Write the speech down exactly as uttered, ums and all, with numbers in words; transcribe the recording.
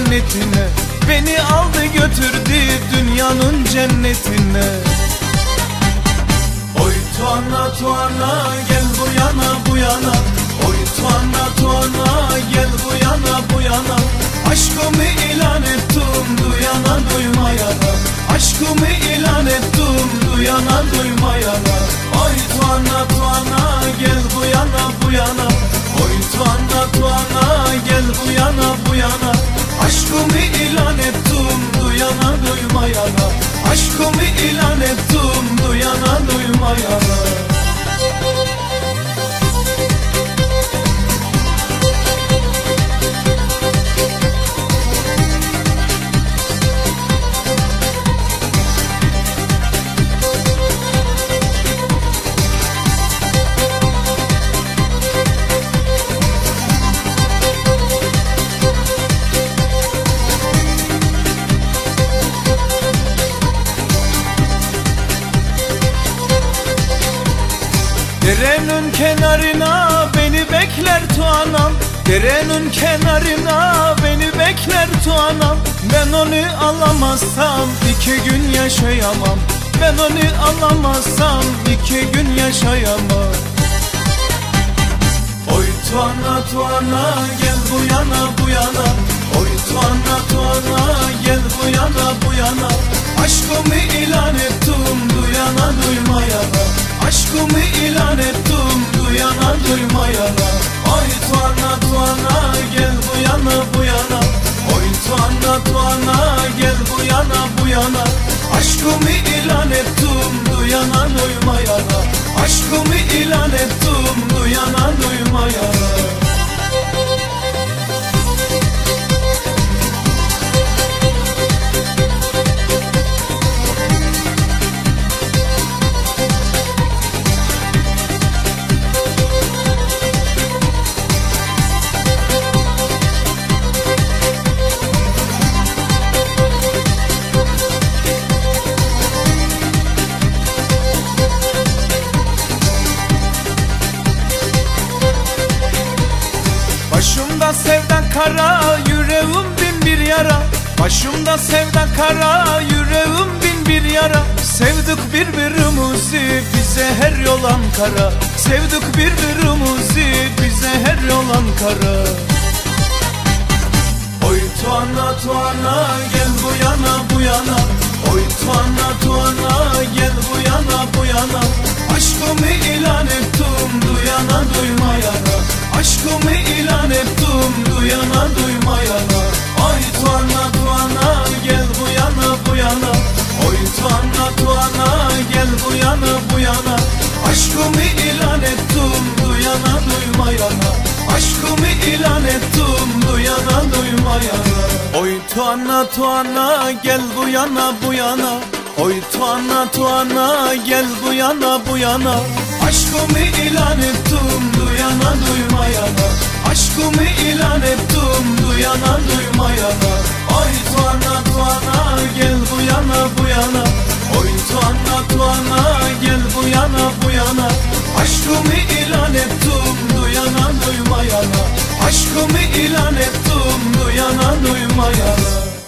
cennetine. Beni aldı götürdü dünyanın cennetine. Oy Tuana Tuana gel bu yana bu yana. Oy Tuana Tuana gel bu yana bu yana. Aşkımı ilan ettim duyana duymayana. Aşkımı ilan ettim duyana duymayana. Oy Tuana Tuana gel bu yana bu yana. Oy Tuana Tuana gel bu yana bu yana. Aşkımı ilan ettim duyana duymayana. Aşkımı ilan ettim duyana duymayana. Derenin kenarına beni bekler Tuanam. Derenin kenarına beni bekler Tuanam. Ben onu alamazsam iki gün yaşayamam. Ben onu alamazsam iki gün yaşayamam. Oy Tuana Tuana gel bu yana bu yana. Oy Tuana Tuana gel bu yana bu yana. Aşkımı ilan ettim duyana duymayana. Aşkımı ilan ettim duyana duymayana. Oy Tuana Tuana gel bu yana bu yana. Oy Tuana Tuana gel bu yana bu yana. Aşkımı ilan ettim duyana duymayana. Aşkımı ilan ettim duyana duymayana. Başımda sevdan kara, yüreğim bin bir yara. Başımda sevdan kara, yüreğim bin bir yara. Sevdik birbirimizi, bize her yol Ankara. Sevdik birbirimizi, bize her yol Ankara. Oy Tuana Tuana gel bu yana bu yana. Oy Tuana Tuana gel bu yana bu yana. Aşkımı ilan ettim duyana duymayana. Aşkımı ilan ettim duyana duymayana. Oy Tuana Tuana gel bu yana bu yana. Oy Tuana Tuana gel bu yana bu yana. Aşkımı ilan ettim duyana duymayana. Aşkımı ilan ettim duyana duymayana. Oy Tuana Tuana gel bu yana bu yana. Oy Tuana Tuana gel bu yana bu yana. Aşkımı ilan ettim duyana duymayana. Aşkımı ilan ettim duyana duymayana. Oy Tuana Tuana gel bu yana bu yana. Oy Tuana Tuana gel bu yana bu yana. Aşkımı ilan ettim duyana duymayana. Aşkımı ilan ettim duyana duymayana.